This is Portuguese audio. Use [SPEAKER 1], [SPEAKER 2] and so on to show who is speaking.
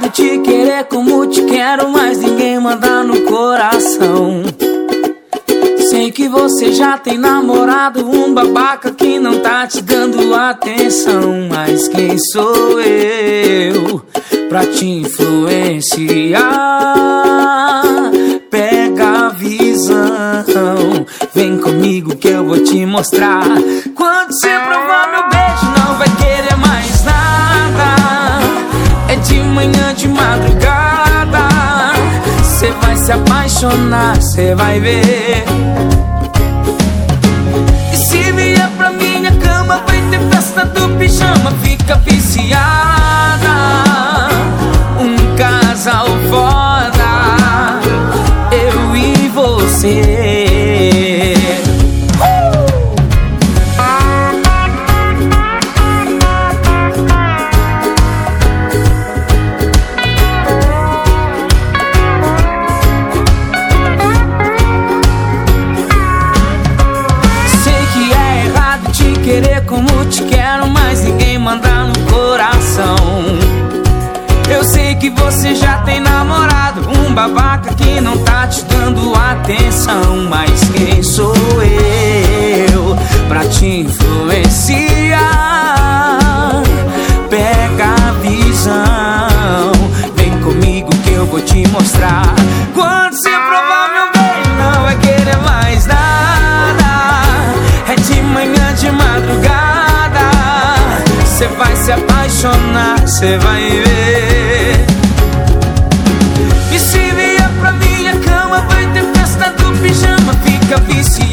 [SPEAKER 1] errado te querer como te quero, mas ninguém manda no coração. Sei que você já tem namorado, um babaca que não tá te dando atenção. Mas quem sou eu pra te influenciar? Pega a visão, vem comigo que eu vou te mostrar. Quando você provar meu beijo não vai querer mais nada. É de manhã, de madrugada, cê vai se apaixonar, cê vai ver. E se vier pra minha cama vai ter festa do pijama. Fica viciada, um casal foda, eu e você. Querer como te quero, mas ninguém manda no coração. Eu sei que você já tem namorado, um babaca que não tá te dando atenção. Mas quem sou eu pra te influenciar? Pega a visão, vem comigo que eu vou te mostrar. Quando você provar meu beijo não vai querer mais nada. É de manhã, de madrugada, cê vai se apaixonar, cê vai ver. E se vier pra minha cama vai ter festa do pijama. Fica viciada,